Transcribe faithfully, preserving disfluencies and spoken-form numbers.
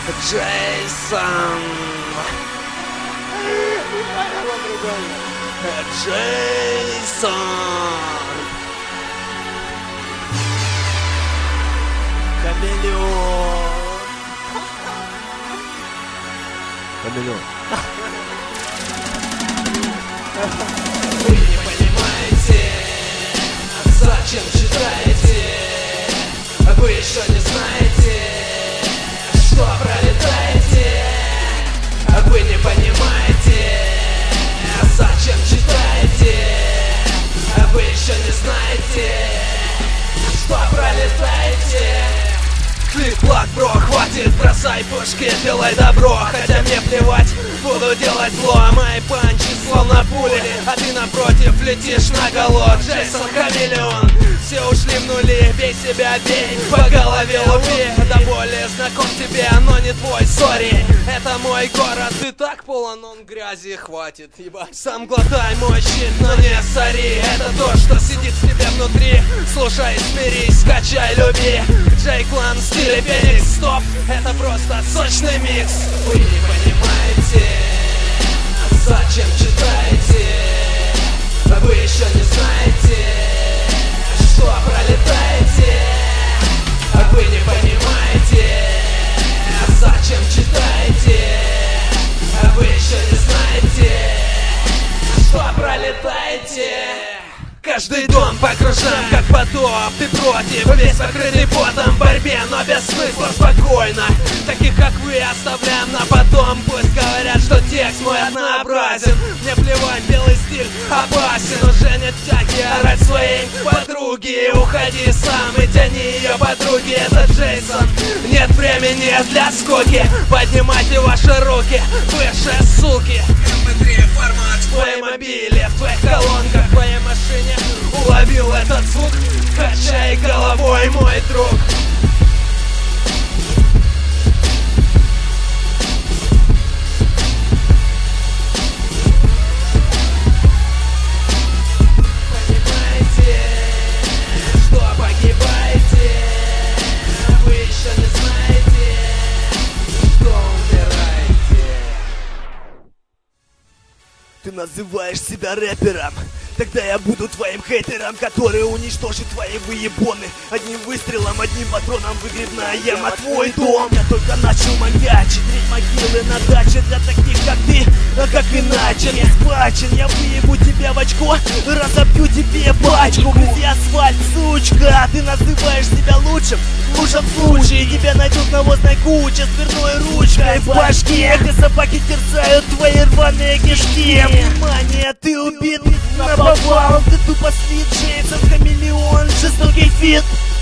Джейсон. Джейсон. Хамелеон. Хамелеон. Вы не понимаете, зачем читаете? Вы еще не знаете, что пролетаете. Вы не понимаете, зачем читаете? Вы еще не знаете, что пролетаете. Клик-клак, бро, хватит, бросай пушки, делай добро. Хотя мне плевать, буду делать зло. Мои панчи словно пули, а ты напротив летишь наголо. Джейсон Хамелеон, все ушли в нули. Бей себя, бей, по голове лупи. До боли знаком тебе, но не твой, сори. Это мой город, ты так полон он грязи. Хватит, ебать. Сам глотай мой щит, но не сори. Это то, что сидит в тебе внутри. Слушай, смирись, скачай, люби. Джей Клан в стиле Феникс, стоп. Это просто сочный микс. Вы не понимаете, зачем читаете? Вы еще не знаете, что пролетаете. Вы не понимаете, зачем читаете? Вы еще не знаете, что пролетаете. Каждый дом погружен, как потоп. Ты против, весь покрытый потом в борьбе, но без смысла спокойно. Таких, как вы, оставляем на потом. Пусть говорят, что текст мой однообразен. Мне плевать, белый стиль опасен. Уже нет тяги орать своей подруге. Уходи сам и тяни ее подруги. Это Джейсон, нет времени для скуки. Поднимайте ваши руки, выше, суки. эм пэ три формат в твоей мобиле, в твоих колонках, в твоей машине. Уловил этот звук, качай головой, мой друг. Понимаете, что погибаете? Вы еще не знаете, что умираете. Ты называешь себя рэпером? Тогда я буду твоим хейтером, который уничтожит твои выебоны. Одним выстрелом, одним патроном выгребная яма твой дом. Я только начал маньячить, рыть могилы на даче для таких, как ты, а как иначе. Не схвачен, я выебу тебя в очко, разобью тебе пачку. Грызи асфальт, сучка, ты называешь себя лучшим. В лучшем случае тебя найдут навозной куче с дверной ручкой в башке. Где собаки терзают твои рваные кишки. Внимание, ты убит. Попал, ты тупо слит, Джейсон Хамелеон, жестокий фит.